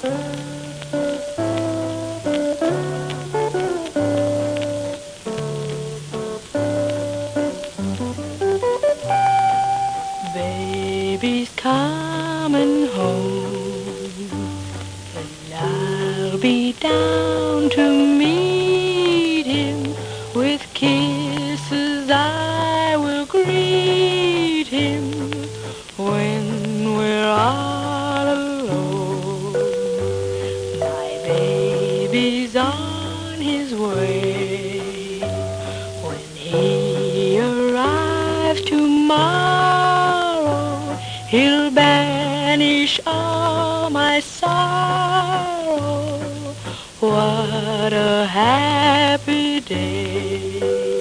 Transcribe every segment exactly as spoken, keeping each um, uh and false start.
Baby's coming home, and I'll be down to meet him. With kisses I will greet him when we're all alone. My baby's on his way. When he arrives tomorrow, he'll banish all my sorrow. What a happy day.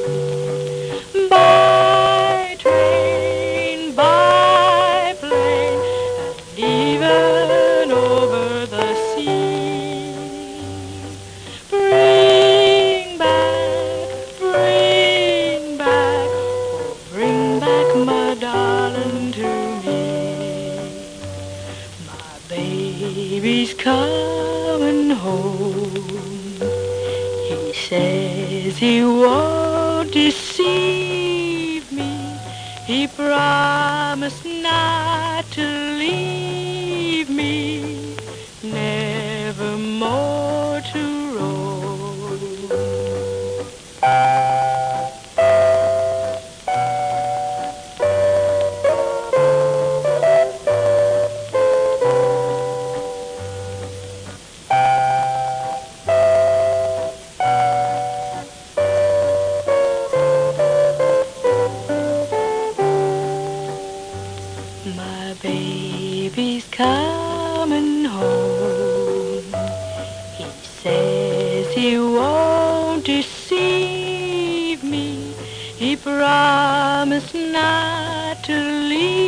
By train, by plane, and even over the sea. Bring back, bring back, oh, bring back my darling to me. My baby's coming home. He says he won't deceive me. He promised not to leave me, never more to roam. My baby's coming home. He says he won't deceive me. He promised not to leave